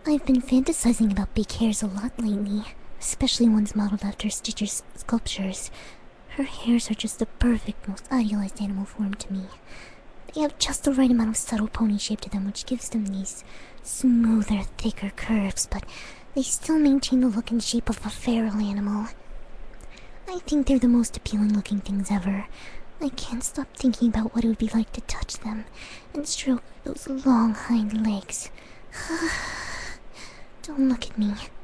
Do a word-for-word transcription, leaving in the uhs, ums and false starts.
I've been fantasizing about big hairs a lot lately, especially ones modeled after Stitcher's sculptures. Her hairs are just the perfect, most idealized animal form to me. They have just the right amount of subtle pony shape to them, which gives them these smoother, thicker curves, but they still maintain the look and shape of a feral animal. I think they're the most appealing looking things ever. I can't stop thinking about what it would be like to touch them and stroke those long hind legs. Don't look at me.